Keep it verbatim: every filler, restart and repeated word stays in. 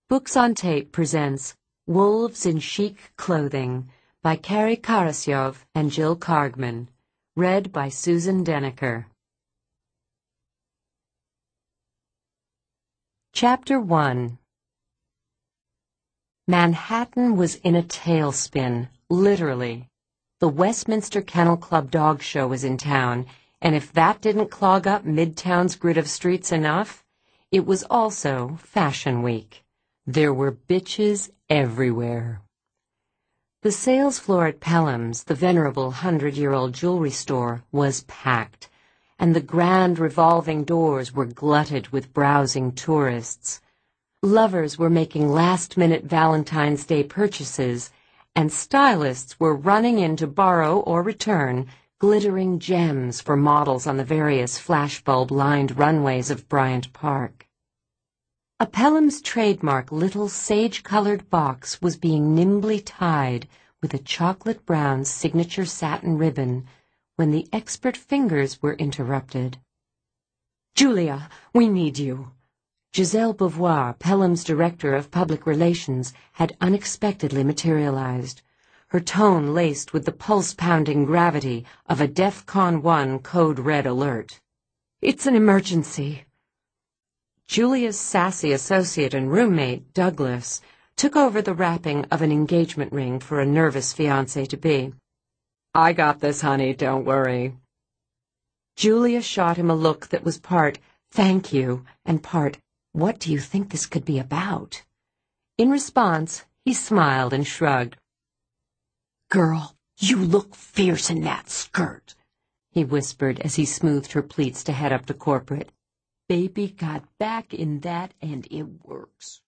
Books on Tape presents Wolves in Chic Clothing by Carrie Karasyov and Jill Kargman, read by Susan Denneker. Chapter one. Manhattan was in a tailspin, literally. The Westminster Kennel Club Dog Show was in town, and if that didn't clog up Midtown's grid of streets enough, it was also Fashion Week. There were bitches everywhere. The sales floor at Pelham's, the venerable hundred-year-old jewelry store, was packed, and the grand revolving doors were glutted with browsing tourists. Lovers were making last-minute Valentine's Day purchases, and stylists were running in to borrow or return glittering gems for models on the various flashbulb-lined runways of Bryant Park. A Pelham's trademark little sage-colored box was being nimbly tied with a chocolate-brown signature satin ribbon when the expert fingers were interrupted. "Julia, we need you." Giselle Beauvoir, Pelham's director of public relations, had unexpectedly materialized, her tone laced with the pulse-pounding gravity of a DEFCON one code red alert. "It's an emergency." Julia's sassy associate and roommate, Douglas, took over the wrapping of an engagement ring for a nervous fiancé-to-be. "I got this, honey, don't worry." Julia shot him a look that was part, "Thank you," and part, "What do you think this could be about?" In response, he smiled and shrugged. "Girl, you look fierce in that skirt," he whispered as he smoothed her pleats to head up to corporate. "Baby got back in that and it works."